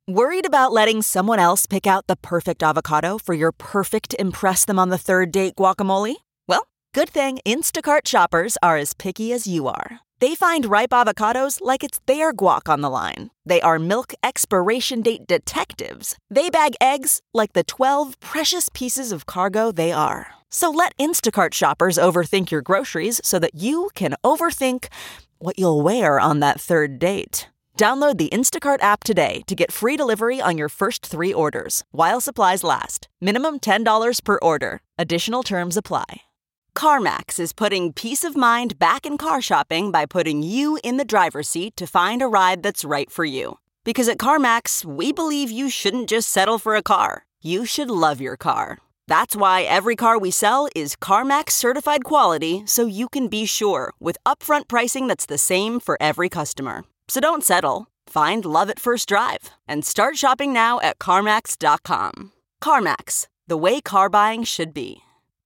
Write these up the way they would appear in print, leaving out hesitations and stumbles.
Worried about letting someone else pick out the perfect avocado for your perfect impress them on the third date guacamole? Well, good thing Instacart shoppers are as picky as you are. They find ripe avocados like it's their guac on the line. They are milk expiration date detectives. They bag eggs like the 12 precious pieces of cargo they are. So let Instacart shoppers overthink your groceries so that you can overthink what you'll wear on that third date. Download the Instacart app today to get free delivery on your first 3 orders, while supplies last. Minimum $10 per order. Additional terms apply. CarMax is putting peace of mind back in car shopping by putting you in the driver's seat to find a ride that's right for you. Because at CarMax, we believe you shouldn't just settle for a car. You should love your car. That's why every car we sell is CarMax certified quality, so you can be sure with upfront pricing that's the same for every customer. So don't settle. Find love at first drive and start shopping now at CarMax.com. CarMax, the way car buying should be.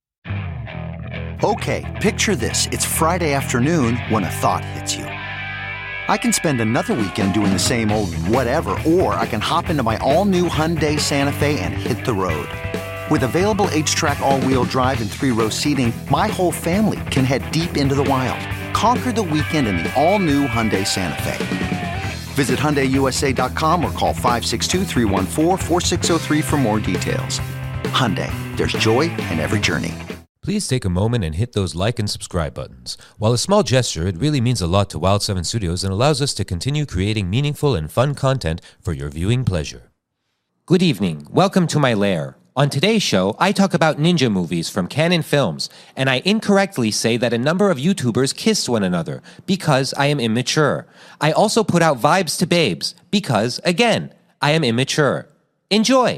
Okay, picture this. It's Friday afternoon when a thought hits you. I can spend another weekend doing the same old whatever, or I can hop into my all-new Hyundai Santa Fe and hit the road. With available H-Track all-wheel drive and 3-row seating, my whole family can head deep into the wild. Conquer the weekend in the all-new Hyundai Santa Fe. Visit HyundaiUSA.com or call 562-314-4603 for more details. Hyundai, there's joy in every journey. Please take a moment and hit those like and subscribe buttons. While a small gesture, it really means a lot to Wild 7 Studios and allows us to continue creating meaningful and fun content for your viewing pleasure. Good evening. Welcome to my lair. On today's show, I talk about ninja movies from Canon Films, and I incorrectly say that a number of YouTubers kissed one another because I am immature. I also put out vibes to babes because, again, I am immature. Enjoy!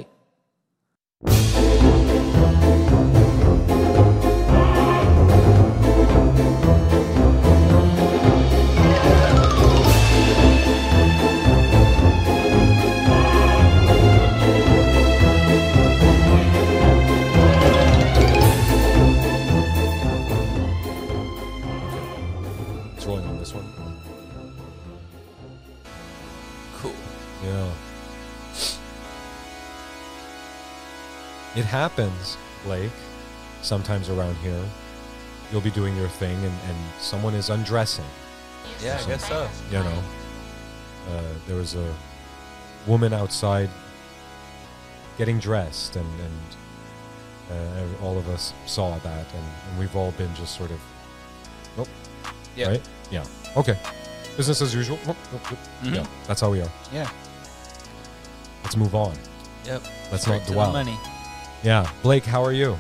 It happens, Blake, sometimes around here. You'll be doing your thing and someone is undressing. Yeah, I guess so. You know, there was a woman outside getting dressed and all of us saw that and we've all been just sort of, oh, yeah. Right? Yeah. Okay. Business as usual. Oh, oh, oh. Mm-hmm. Yeah, that's how we are. Yeah. Let's move on. Yep. Let's Straight not to dwell. the money. Yeah. Blake, how are you?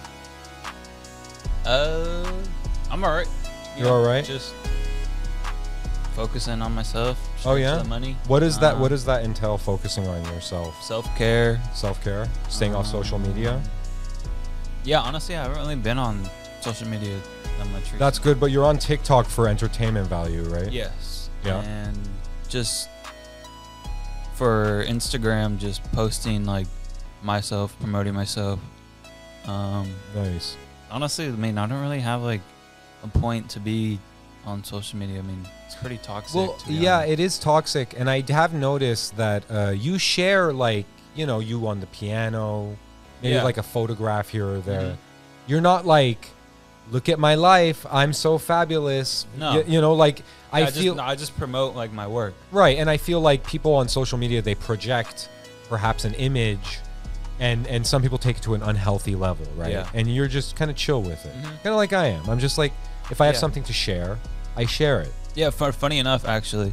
I'm alright. You're alright? Just focusing on myself. Oh yeah. To the money. What is that? What does that entail? Focusing on yourself. Self-care. Self-care. Staying off social media. Yeah, honestly, I haven't really been on social media that much recently. That's good, but you're on TikTok for entertainment value, right? Yes. Yeah. And just for Instagram, just posting like myself, promoting myself. Nice. Honestly, I mean, I don't really have like a point to be on social media. I mean, it's pretty toxic. Well, to be yeah, honest. it is toxic, and I have noticed that you share like you on the piano, maybe Yeah. like a photograph here or there. Mhm. You're not like, look at my life, I'm so fabulous. No. Like Yeah, I just promote like my work. right, and I feel like people on social media, they project perhaps an image, and some people take it to an unhealthy level, right? Yeah. And you're just kind of chill with it, Mhm. kind of like I am. I'm just like, if I have Yeah. something to share, I share it. Yeah, funny enough, actually.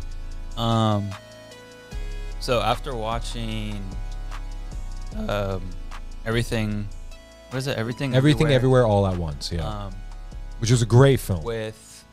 So after watching everything, what is it? Everything Everywhere all at once, yeah. Which was a great film. With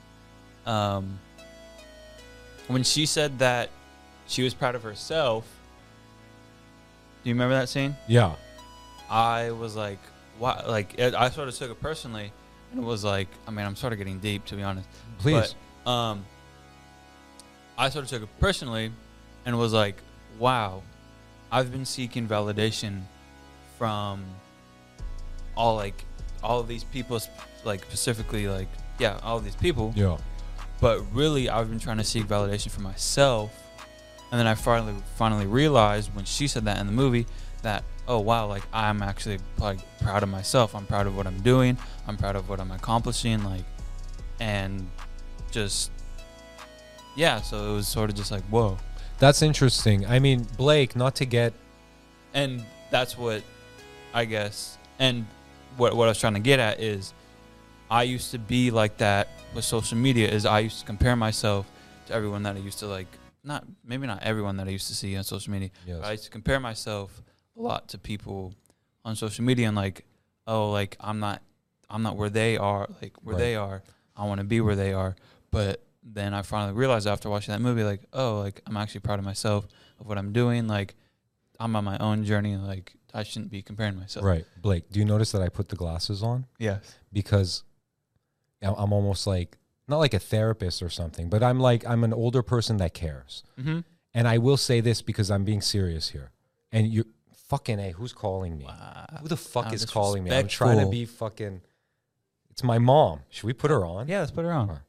when she said that she was proud of herself. Do you remember that scene? Yeah. I was like, wow, like I sort of took it personally, and it was like, I mean, I'm sort of getting deep, to be honest. Please. But, I sort of took it personally, and was like, wow, I've been seeking validation from all of these people, like specifically, like, yeah, all of these people. Yeah. But really, I've been trying to seek validation for myself, And then I finally realized when she said that in the movie that, oh wow, like I'm actually like proud of myself. I'm proud of what I'm doing. I'm proud of what I'm accomplishing. Like, and just, yeah. So it was sort of just like, whoa. That's interesting. I mean, Blake, not to get... And that's what I guess, and what I was trying to get at is, I used to be like that with social media. Is I used to compare myself to everyone that I used to like. Maybe not everyone that I used to see on social media. Yes. But I used to compare myself a lot to people on social media, and like, oh, like I'm not where they are. Like where they are, I want to be where they are. But then I finally realized after watching that movie, like, oh, like I'm actually proud of myself, of what I'm doing. Like I'm on my own journey. Like I shouldn't be comparing myself. Right. Blake, do you notice that I put the glasses on? Yes. Because I'm almost like, not like a therapist or something, but I'm an older person that cares. Mm-hmm. And I will say this because I'm being serious here. And you're fucking A, who's calling me? Wow. Who the fuck How is calling me? I'm trying to be fucking... It's my mom. Should we put her on? Yeah, let's put her on.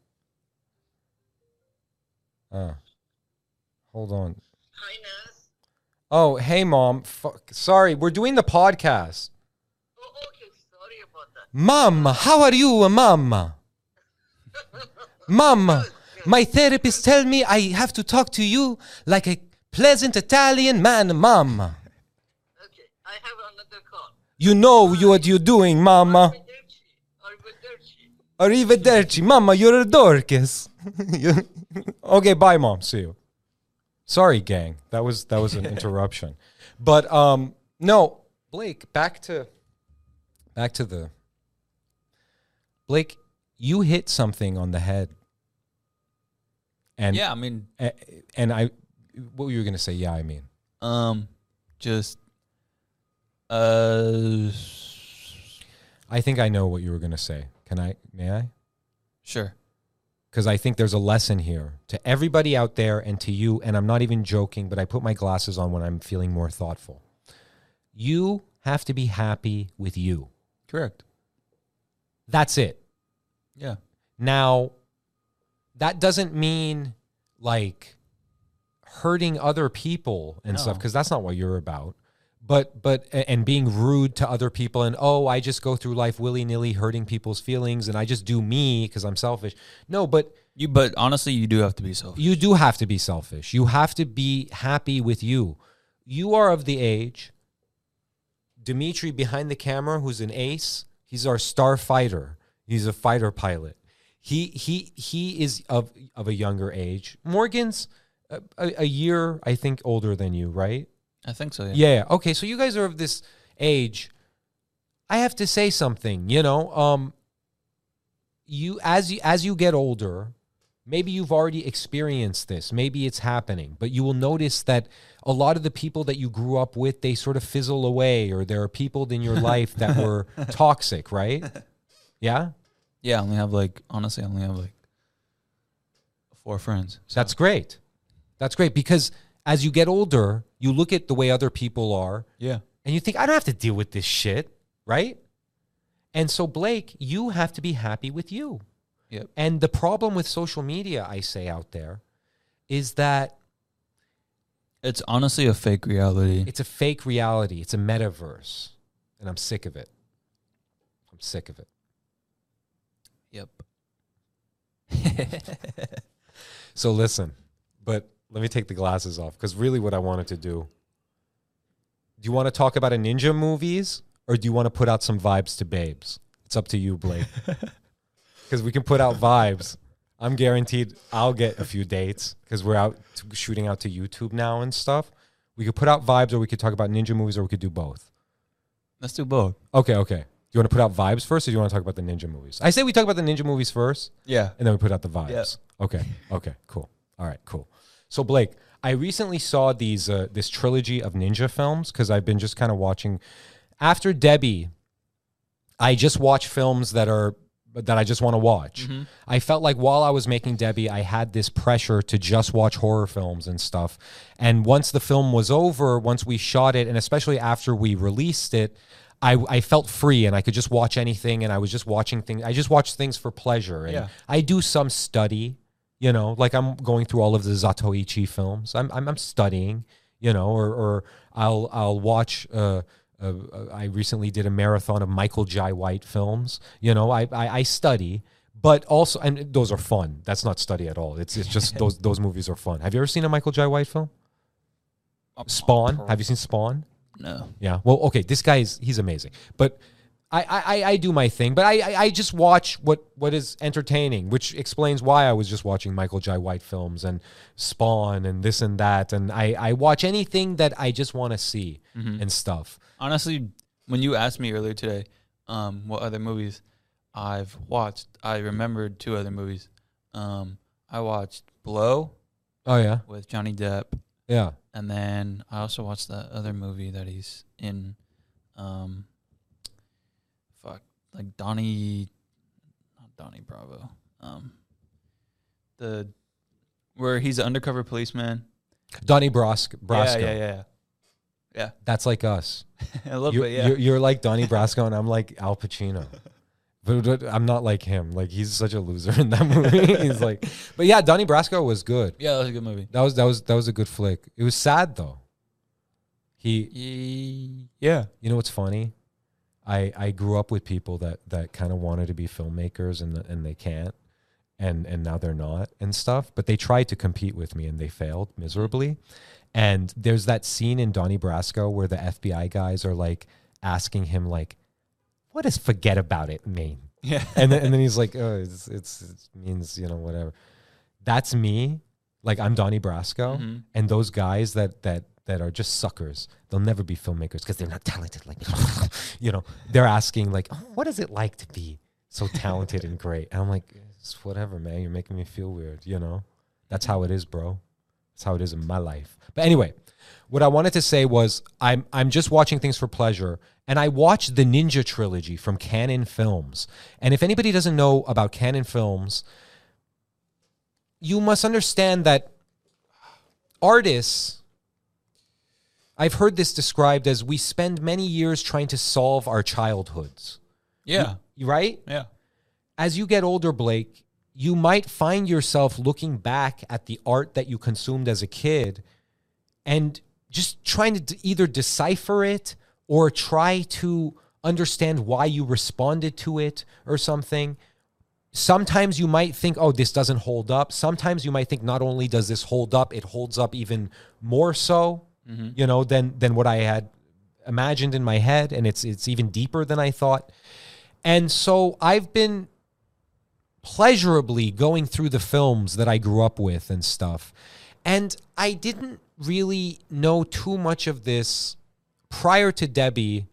Hold on. Hi, Nas. Oh, hey, Mom. Sorry, we're doing the podcast. Oh, okay. Sorry about that. Mom, how are you, Mom? Mom, my therapist tell me I have to talk to you like a pleasant Italian man, Mom. Okay, I have another call. You know what you're doing, Mama. Arrivederci. Mama, you're a Dorcas. Okay, bye, Mom. See you. Sorry, gang. That was an interruption. But no, Blake, back to the Blake, you hit something on the head. And yeah, I mean, what were you going to say? Yeah, I mean, just I think I know what you were going to say. May I? Sure. Because I think there's a lesson here to everybody out there and to you, and I'm not even joking, but I put my glasses on when I'm feeling more thoughtful. You have to be happy with you. Correct. That's it. Yeah. Now, that doesn't mean like hurting other people and stuff, because that's not what you're about. But and being rude to other people and, oh, I just go through life willy-nilly hurting people's feelings and I just do me because I'm selfish. No, but honestly, you do have to be selfish. You do have to be selfish. You have to be happy with you. You are of the age, Dimitri behind the camera, who's an ace, he's our star fighter. He's a fighter pilot. He is of a younger age. Morgan's a year, I think, older than you, right? I think so, yeah. Yeah. Okay, so you guys are of this age. I have to say something, you as you get older, maybe you've already experienced this. Maybe it's happening, but you will notice that a lot of the people that you grew up with, they sort of fizzle away, or there are people in your life that were toxic, right? Yeah? Yeah, I only have honestly, 4 friends. So. That's great. That's great because as you get older, you look at the way other people are. Yeah. And you think, I don't have to deal with this shit, right? And so, Blake, you have to be happy with you. Yep. And the problem with social media, I say out there, is that it's honestly a fake reality. It's a fake reality. It's a metaverse. And I'm sick of it. I'm sick of it. Yep. So listen, but let me take the glasses off because really what I wanted to do you want to talk about a ninja movies or do you want to put out some vibes to babes? It's up to you, Blake. Because we can put out vibes. I'm guaranteed I'll get a few dates because we're out shooting out to YouTube now and stuff. We could put out vibes or we could talk about ninja movies or we could do both. Let's do both. Okay. Do you want to put out vibes first or do you want to talk about the ninja movies? I say we talk about the ninja movies first. Yeah. And then we put out the vibes. Yeah. Okay, cool. All right, cool. So Blake, I recently saw this trilogy of ninja films because I've been just kind of watching. After Debbie, I just watch films that I just want to watch. Mm-hmm. I felt like while I was making Debbie, I had this pressure to just watch horror films and stuff. And once the film was over, once we shot it, and especially after we released it, I felt free and I could just watch anything and I was just watching things. I just watched things for pleasure. And I do some study, You know, like I'm going through all of the Zatoichi films. I'm studying, you know, or I'll watch. I recently did a marathon of Michael Jai White films. You know, I study, but also, and those are fun. That's not study at all. It's just those movies are fun. Have you ever seen a Michael Jai White film? Spawn. Have you seen Spawn? No. Yeah. Well, okay. This guy he's amazing, but I do my thing, but I just watch what is entertaining, which explains why I was just watching Michael Jai White films and Spawn and this and that, and I watch anything that I just want to see and stuff. Honestly, when you asked me earlier today, what other movies I've watched, I remembered 2 other movies. I watched Blow. Oh yeah. With Johnny Depp. Yeah. And then I also watched that other movie that he's in. Like not Donnie Bravo. Where he's an undercover policeman. Donnie Brasco. Yeah. That's like us. A little bit, yeah. You're like Donnie Brasco, and I'm like Al Pacino. But I'm not like him. Like, he's such a loser in that movie. He's like, but yeah, Donnie Brasco was good. Yeah, that was a good movie. That was a good flick. It was sad though. Yeah. You know what's funny? I grew up with people that kind of wanted to be filmmakers and they can't, and now they're not and stuff. But they tried to compete with me and they failed miserably. And there's that scene in Donnie Brasco where the FBI guys are like asking him like, "What does forget about it mean?" Yeah. And then he's like, "Oh, it means, you know, whatever." That's me. Like, I'm Donnie Brasco, and those guys that are just suckers. They'll never be filmmakers because they're not talented like me. You know, they're asking like, "Oh, what is it like to be so talented and great?" And I'm like, "It's whatever, man. You're making me feel weird." You know, that's how it is, bro. That's how it is in my life. But anyway, what I wanted to say was I'm just watching things for pleasure. And I watched the Ninja Trilogy from Canon Films. And if anybody doesn't know about Canon Films, you must understand that artists, I've heard this described as we spend many years trying to solve our childhoods. Yeah. Right? Yeah. As you get older, Blake, you might find yourself looking back at the art that you consumed as a kid and just trying to either decipher it or try to understand why you responded to it or something. Sometimes you might think, oh, this doesn't hold up. Sometimes you might think not only does this hold up, it holds up even more so, you know, than what I had imagined in my head. And it's even deeper than I thought. And so I've been pleasurably going through the films that I grew up with and stuff. And I didn't really know too much of this prior to Debbie,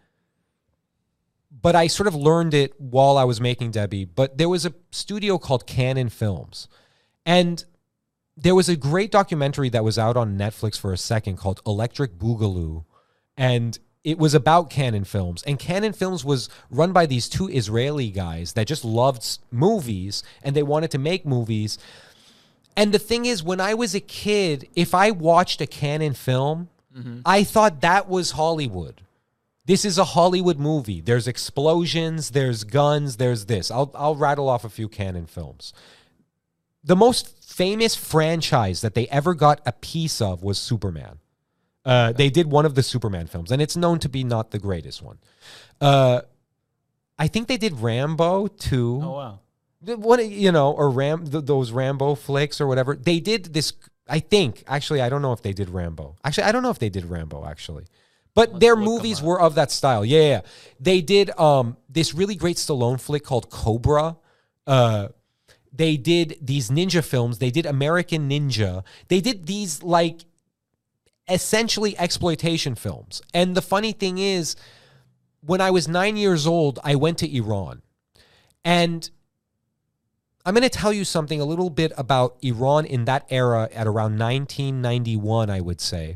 but I sort of learned it while I was making Debbie. But there was a studio called Canon Films, and there was a great documentary that was out on Netflix for a second called Electric Boogaloo, and it was about Canon Films. And Canon Films was run by these 2 Israeli guys that just loved movies, and they wanted to make movies. And the thing is, when I was a kid, if I watched a Canon film, I thought that was Hollywood. This is a Hollywood movie. There's explosions, there's guns, there's this. I'll rattle off a few Canon films. The most famous franchise that they ever got a piece of was Superman. They did one of the Superman films, and it's known to be not the greatest one. I think they did Rambo too. Oh, wow. What, you know, or those Rambo flicks or whatever. They did this, I think. Actually, I don't know if they did Rambo. Actually, I don't know if they did Rambo, actually. But their movies were of that style. Yeah. They did this really great Stallone flick called Cobra. They did these ninja films. They did American Ninja. They did these, like, essentially exploitation films. And the funny thing is, when I was 9 years old, I went to Iran. And I'm going to tell you something a little bit about Iran in that era at around 1991, I would say.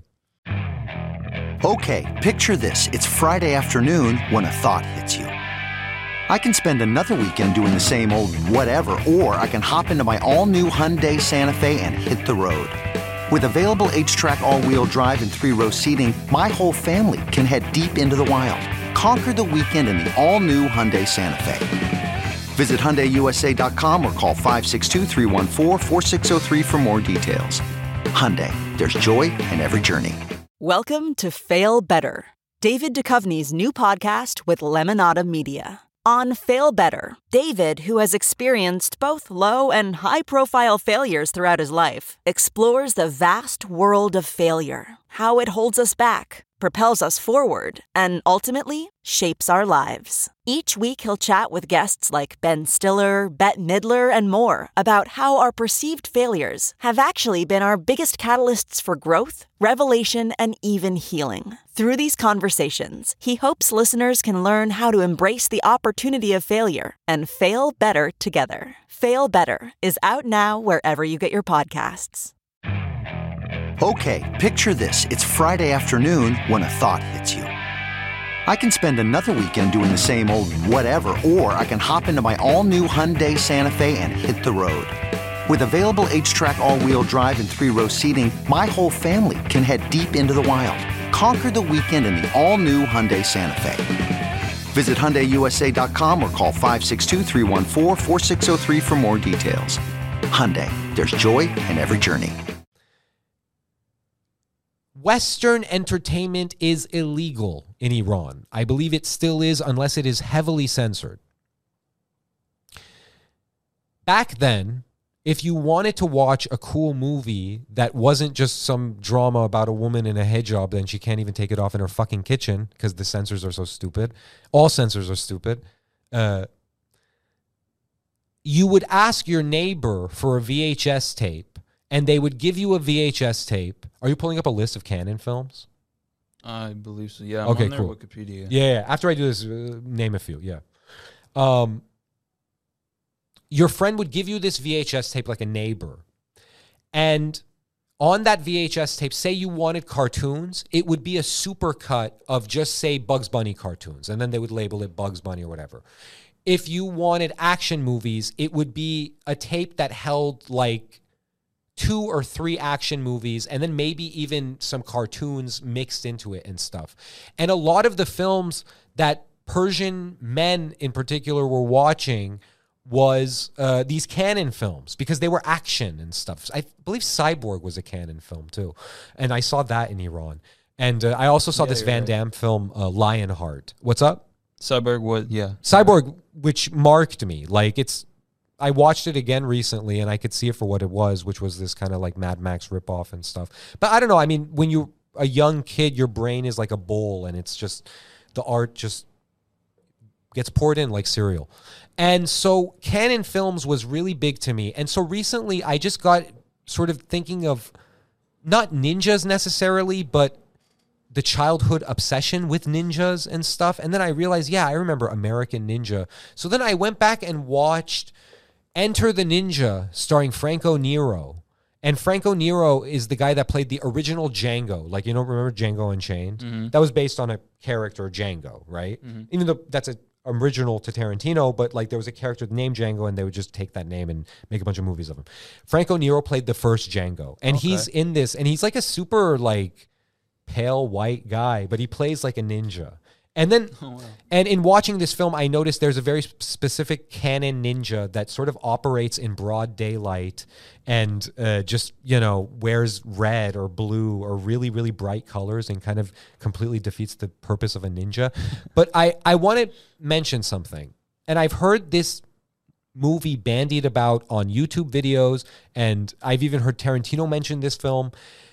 Okay, picture this. It's Friday afternoon when a thought hits you. I can spend another weekend doing the same old whatever, or I can hop into my all-new Hyundai Santa Fe and hit the road. With available H-Track all-wheel drive and 3-row seating, my whole family can head deep into the wild. Conquer the weekend in the all-new Hyundai Santa Fe. Visit HyundaiUSA.com or call 562-314-4603 for more details. Hyundai, there's joy in every journey. Welcome to Fail Better, David Duchovny's new podcast with Lemonada Media. On Fail Better, David, who has experienced both low and high-profile failures throughout his life, explores the vast world of failure, how it holds us back, propels us forward, and ultimately shapes our lives. Each week he'll chat with guests like Ben Stiller, Bette Midler, and more about how our perceived failures have actually been our biggest catalysts for growth, revelation, and even healing. Through these conversations, he hopes listeners can learn how to embrace the opportunity of failure and fail better together. Fail Better is out now wherever you get your podcasts. Okay, picture this. It's Friday afternoon when a thought hits you. I can spend another weekend doing the same old whatever, or I can hop into my all-new Hyundai Santa Fe and hit the road. With available H-Track all-wheel drive and 3-row seating, my whole family can head deep into the wild. Conquer the weekend in the all-new Hyundai Santa Fe. Visit HyundaiUSA.com or call 562-314-4603 for more details. Hyundai, there's joy in every journey. Western entertainment is illegal in Iran. I believe it still is unless it is heavily censored. Back then, if you wanted to watch a cool movie that wasn't just some drama about a woman in a hijab and she can't even take it off in her fucking kitchen because the censors are so stupid, all censors are stupid, you would ask your neighbor for a VHS tape and they would give you a VHS tape. Are you pulling up a list of Canon films? I believe so. Yeah. I'm Okay, on their cool. Wikipedia. Yeah. After I do this, name a few. Yeah. Your friend would give you this VHS tape like a neighbor. And on that VHS tape, say you wanted cartoons, it would be a super cut of just, say, Bugs Bunny cartoons. And then they would label it Bugs Bunny or whatever. If you wanted action movies, it would be a tape that held like 2 or 3 action movies and then maybe even some cartoons mixed into it and stuff. And a lot of the films that Persian men in particular were watching was these Canon films because they were action and stuff. I believe Cyborg was a Canon film too. And I saw that in Iran. And I also saw this Van Damme film, Lionheart. What's up? Cyborg was, yeah. Cyborg, which marked me. Like I watched it again recently and I could see it for what it was, which was this kind of like Mad Max ripoff and stuff. But I don't know. I mean, when you're a young kid, your brain is like a bowl and it's just, the art just gets poured in like cereal. And so Canon Films was really big to me. And so recently I just got sort of thinking of not ninjas necessarily, but the childhood obsession with ninjas and stuff. And then I realized, yeah, I remember American Ninja. So then I went back and watched Enter the Ninja starring Franco Nero. And Franco Nero is the guy that played the original Django. Like, you know, remember Django Unchained? Mm-hmm. That was based on a character, Django, right? Mm-hmm. Even though that's an original to Tarantino, but like there was a character named Django and they would just take that name and make a bunch of movies of him. Franco Nero played the first Django. And he's in this, and he's like a super like pale white guy, but he plays like a ninja. And then, and in watching this film, I noticed there's a very specific Canon ninja that sort of operates in broad daylight and just, you know, wears red or blue or really, really bright colors and kind of completely defeats the purpose of a ninja. But I want to mention something. And I've heard this movie bandied about on YouTube videos, and I've even heard Tarantino mention this film.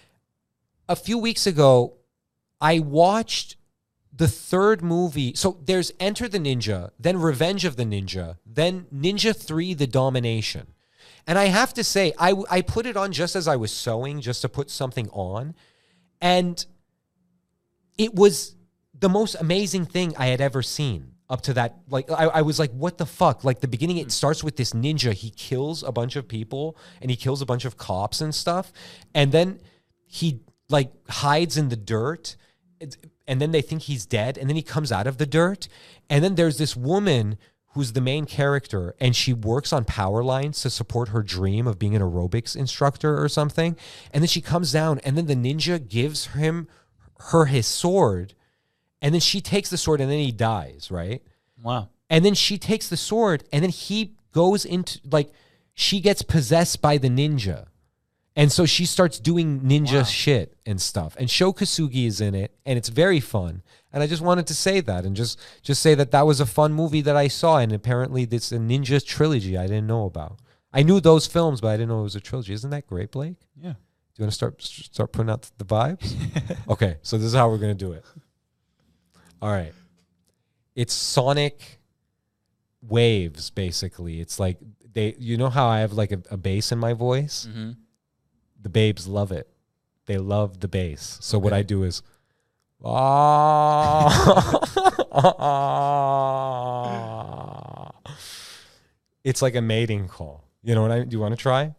A few weeks ago, I watched the third movie. So there's Enter the Ninja, then Revenge of the Ninja, then Ninja 3, The Domination. And I have to say, I put it on just as I was sewing, just to put something on. And it was the most amazing thing I had ever seen up to that. Like, I was like, what the fuck? Like, the beginning, it starts with this ninja. He kills a bunch of people, and he kills a bunch of cops and stuff. And then he, like, hides in the dirt. And then they think he's dead. And then he comes out of the dirt. And then there's this woman who's the main character, and she works on power lines to support her dream of being an aerobics instructor or something. And then she comes down, and then the ninja gives her his sword, and then she takes the sword, and then he dies, right? Wow. And then she takes the sword, and then he goes into, like, she gets possessed by the ninja. And so she starts doing ninja shit and stuff. And Sho Kosugi is in it, and it's very fun. And I just wanted to say that and just say that that was a fun movie that I saw. And apparently it's a ninja trilogy I didn't know about. I knew those films, but I didn't know it was a trilogy. Isn't that great, Blake? Yeah. Do you want to start putting out the vibes? Okay, so this is how we're going to do it. All right. It's sonic waves, basically. It's like, you know how I have like a bass in my voice? Mm-hmm. The babes love it. They love the bass. So what I do is, it's like a mating call. You know what do you want to try?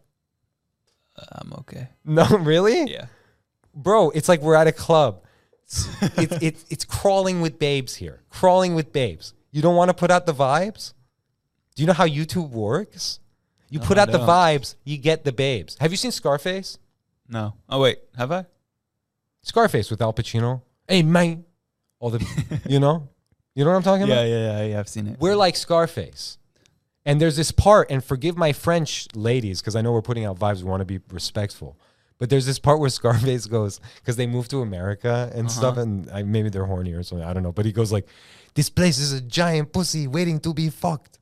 I'm okay. No, really? Yeah. Bro, it's like we're at a club. It's crawling with babes here. Crawling with babes. You don't want to put out the vibes? Do you know how YouTube works? You put out the vibes, you get the babes. Have you seen Scarface? No. Oh, wait. Have I? Scarface with Al Pacino. Hey, man. All the, you know? You know what I'm talking about? Yeah. I've seen it. We're like Scarface. And there's this part, and forgive my French ladies, because I know we're putting out vibes. We want to be respectful. But there's this part where Scarface goes, because they moved to America and stuff, and maybe they're horny or something. I don't know. But he goes like, this place is a giant pussy waiting to be fucked.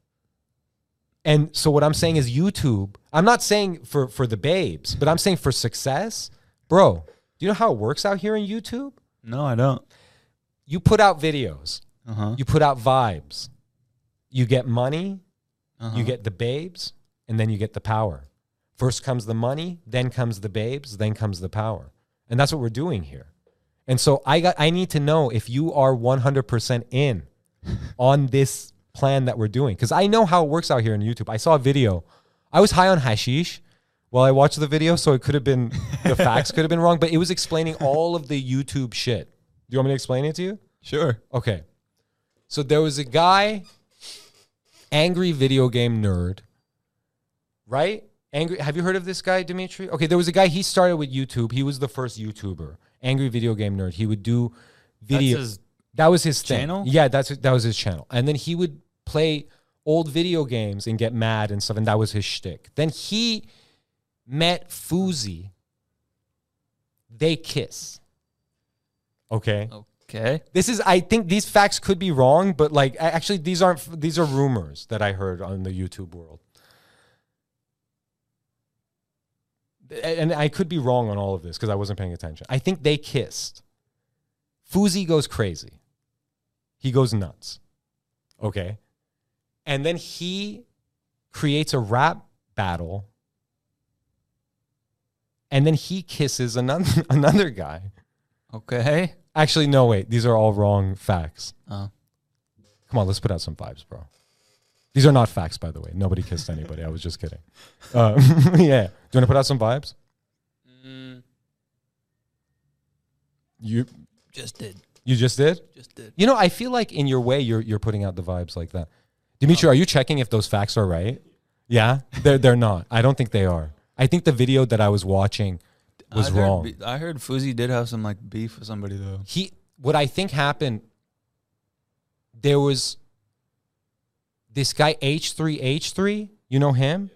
And so what I'm saying is YouTube, I'm not saying for the babes, but I'm saying for success. Bro, do you know how it works out here in YouTube? No, I don't. You put out videos. Uh-huh. You put out vibes. You get money. You get the babes. And then you get the power. First comes the money. Then comes the babes. Then comes the power. And that's what we're doing here. And so I need to know if you are 100% in on this plan that we're doing, because I know how it works out here in YouTube. I saw a video. I was high on hashish while I watched the video, so it could have been, the facts could have been wrong, but it was explaining all of the YouTube shit. Do you want me to explain it to you? Sure. Okay. So there was a guy, angry video game nerd, right? Angry. Have you heard of this guy, Dimitri? Okay, there was a guy, he started with YouTube. He was the first YouTuber. Angry video game nerd. He would do video. That was his thing. Channel? Yeah, that was his channel. And then he would play old video games and get mad and stuff, and that was his shtick. Then he met Fuzi. They kiss. Okay. Okay. I think these facts could be wrong, but like actually these are rumors that I heard on the YouTube world. And I could be wrong on all of this because I wasn't paying attention. I think they kissed. Fuzi goes crazy. He goes nuts. Okay. And then he creates a rap battle. And then he kisses another guy. Okay. Actually, no, wait. These are all wrong facts. Oh. Come on, let's put out some vibes, bro. These are not facts, by the way. Nobody kissed anybody. I was just kidding. Yeah. Do you want to put out some vibes? You just did. You just did? Just did. You know, I feel like in your way, you're putting out the vibes like that. Dimitri, are you checking if those facts are right? Yeah? They're not. I don't think they are. I think the video that I was watching was wrong. I heard Fuzi did have some like beef with somebody though. What I think happened, there was this guy H3H3, you know him?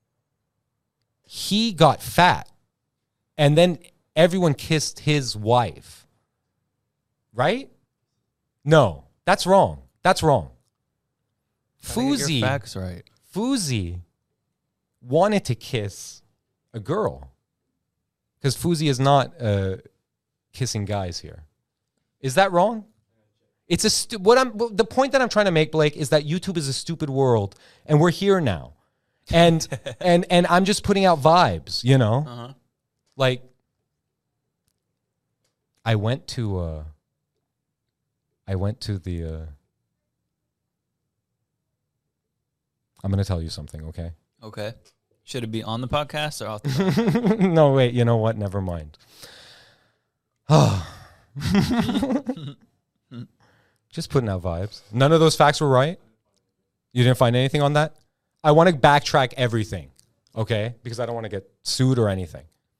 He got fat. And then everyone kissed his wife. Right? No, that's wrong. That's wrong. Fuzi, facts right. Fuzi wanted to kiss a girl. Because Fuzi is not kissing guys here. Is that wrong? It's the point that I'm trying to make, Blake, is that YouTube is a stupid world, and we're here now, and and I'm just putting out vibes, you know, like I went to the. I'm gonna tell you something, okay? Okay. Should it be on the podcast or off the podcast? No, wait. You know what? Never mind. Oh. Just putting out vibes. None of those facts were right? You didn't find anything on that? I want to backtrack everything, okay? Because I don't want to get sued or anything.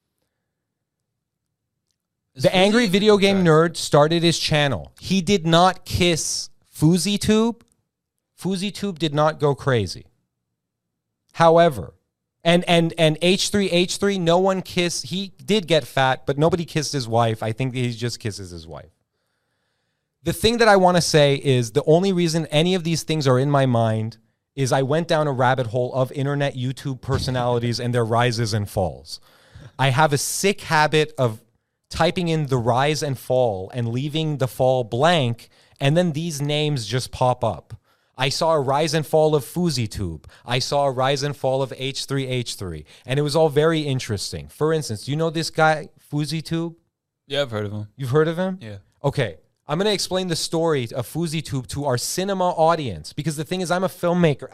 The Angry Video Game Nerd started his channel. He did not kiss FuziTube. FouseyTube did not go crazy. However, and H3H3, no one kissed. He did get fat, but nobody kissed his wife. I think he just kisses his wife. The thing that I want to say is the only reason any of these things are in my mind is I went down a rabbit hole of internet YouTube personalities and their rises and falls. I have a sick habit of typing in the rise and fall and leaving the fall blank, and then these names just pop up. I saw a rise and fall of FouseyTube. I saw a rise and fall of H3H3, and it was all very interesting. For instance, do you know this guy, FouseyTube? Yeah, I've heard of him. You've heard of him? Yeah. Okay. I'm going to explain the story of FouseyTube to our cinema audience, because the thing is, I'm a filmmaker.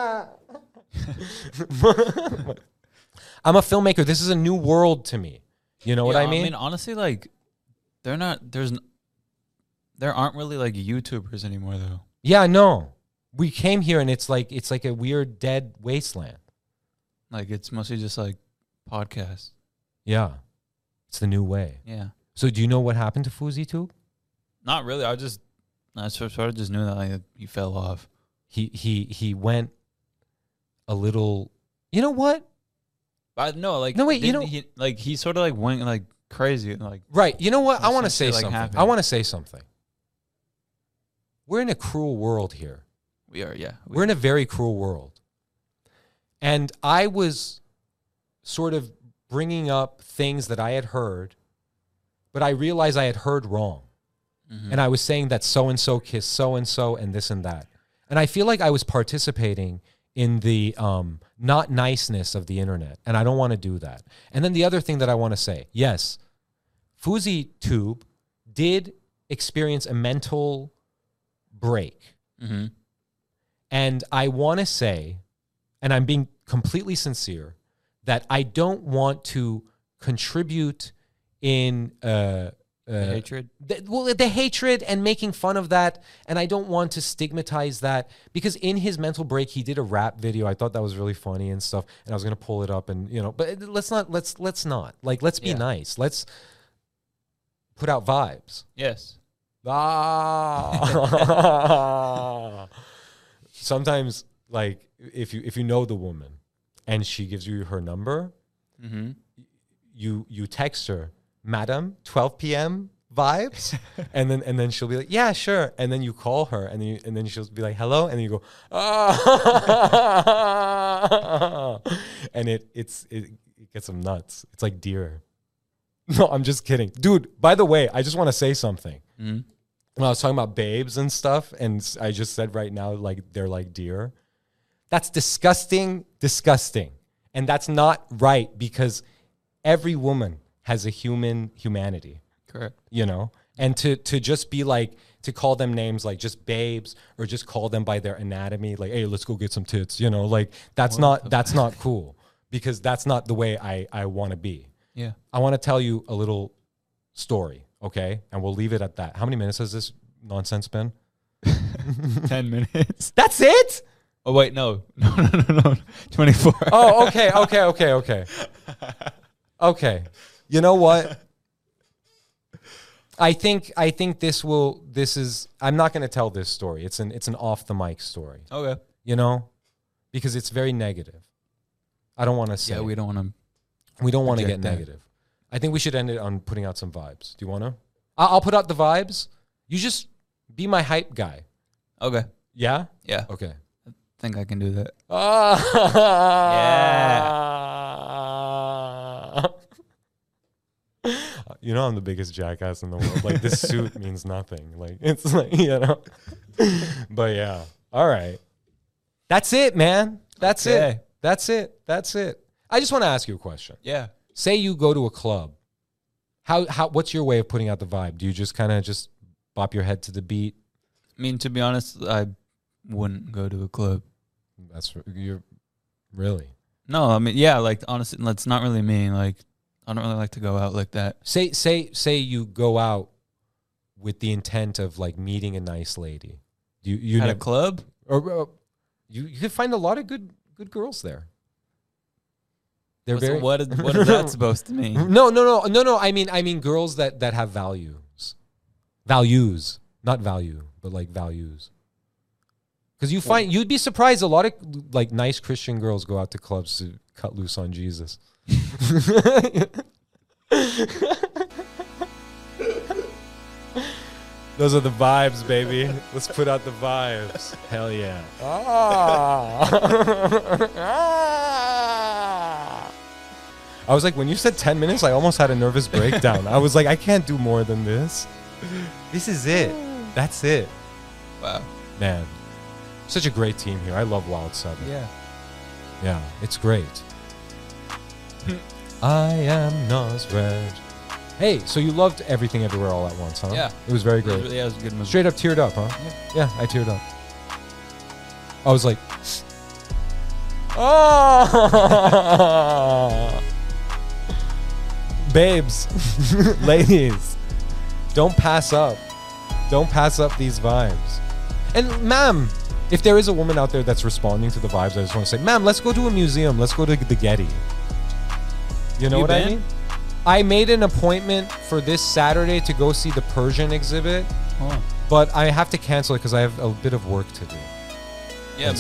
I'm a filmmaker. This is a new world to me. You know what I mean? I mean, honestly, like, there aren't really like YouTubers anymore, though. Yeah, no. We came here and it's like a weird dead wasteland. Like, it's mostly just like podcasts. Yeah. It's the new way. Yeah. So do you know what happened to FouseyTube? Not really. I sort of just knew that like, he fell off. He went a little, you know what? But no, like, no, wait, you know, he sort of like went like crazy, like, right. You know what? I want to some say shit, like, something. happened. I want to say something. We're in a cruel world here. we are, yeah. We're in a very cruel world. And I was sort of bringing up things that I had heard, but I realized I had heard wrong. Mm-hmm. And I was saying that so-and-so kissed so-and-so and this and that. And I feel like I was participating in the not niceness of the internet. And I don't want to do that. And then the other thing that I want to say, yes, FouseyTube did experience a mental break. Mm-hmm. And I want to say, and I'm being completely sincere, that I don't want to contribute in hatred? The hatred and making fun of that. And I don't want to stigmatize that, because in his mental break, he did a rap video. I thought that was really funny and stuff. And I was going to pull it up and, you know, but let's not, like, let's be nice. Let's put out vibes. Yes. Sometimes, like, if you know the woman and she gives you her number, Mm-hmm. you text her, Madam, 12 p.m. vibes, and then she'll be like, yeah, sure, and then you call her, and then she'll be like, hello, and then you go, and it gets them nuts. It's like deer. No, I'm just kidding, dude. By the way, I just want to say something. Mm-hmm. When I was talking about babes and stuff, and I just said right now, like, they're like deer. That's disgusting. And that's not right, because every woman has a humanity. Correct. You know? And to just be like, to call them names like just babes, or just call them by their anatomy, like, hey, let's go get some tits, you know? Like, that's not cool, because that's not the way I want to be. Yeah. I want to tell you a little story, okay? And we'll leave it at that. How many minutes has this nonsense been? 10 minutes. That's it? Oh, wait, no. 24. Oh, okay. Okay. You know what? I think this is, I'm not going to tell this story. It's an off the mic story. Okay. You know? Because it's very negative. I don't want to say. Yeah, we don't want to. We don't want to get that. negative. I think we should end it on putting out some vibes. Do you want to? I'll put out the vibes. You just be my hype guy. Okay. Yeah? Yeah. Okay. I think I can do that. You know I'm the biggest jackass in the world. Like, this suit means nothing. Like, it's like, you know. But yeah. All right. That's it, man. That's Okay. it. I just want to ask you a question. Yeah. Say you go to a club. How what's your way of putting out the vibe? Do you just kind of just bop your head to the beat? I mean, to be honest, I wouldn't go to a club. You're really. No, I mean, yeah, like, honestly, that's not really me. Like, I don't really like to go out like that. Say you go out with the intent of, like, meeting a nice lady. You At a club? or you could find a lot of good girls there. They're very. What is that supposed to mean? No. I mean girls that have values, not value, but like values. Because you'd be surprised. A lot of like nice Christian girls go out to clubs to cut loose on Jesus. Those are the vibes, baby. Let's put out the vibes. Hell yeah. I was like, when you said 10 minutes, I almost had a nervous breakdown. I was like, I can't do more than this. This is it. That's it. Wow. Man, such a great team here. I love Wild 7. Yeah. Yeah, it's great. I am Nosred. Hey, so you loved Everything Everywhere All at Once, huh? Yeah. It was very great. Yeah, it was a good movie. Straight up teared up, huh? Yeah, I teared up. I was like, oh, babes, ladies, don't pass up. Don't pass up these vibes. And ma'am, if there is a woman out there that's responding to the vibes, I just want to say, ma'am, let's go to a museum. Let's go to the Getty. You know what I mean? I made an appointment for this Saturday to go see the Persian exhibit, but I have to cancel it because I have a bit of work to do. Yeah,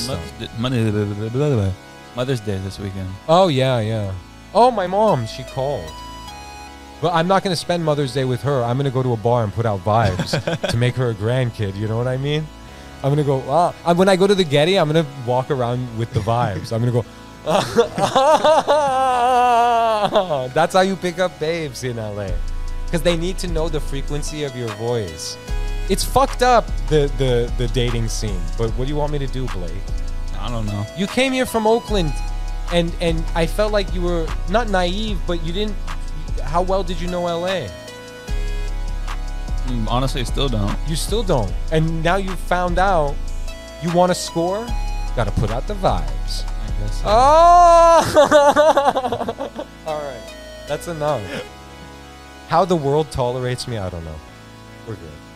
Mother's Day this weekend. Oh, yeah. Oh, my mom, she called. But I'm not going to spend Mother's Day with her. I'm going to go to a bar and put out vibes to make her a grandkid. You know what I mean? I'm going to go, when I go to the Getty, I'm going to walk around with the vibes. I'm going to go, that's how you pick up babes in LA. Because they need to know the frequency of your voice. It's fucked up, the dating scene. But what do you want me to do, Blake? I don't know. You came here from Oakland, and I felt like you were not naive, but you didn't. How well did you know LA? Honestly, still don't. You still don't. And now you found out you want to score? Got to put out the vibes. I guess so. Oh! All right. That's enough. How the world tolerates me, I don't know. We're good.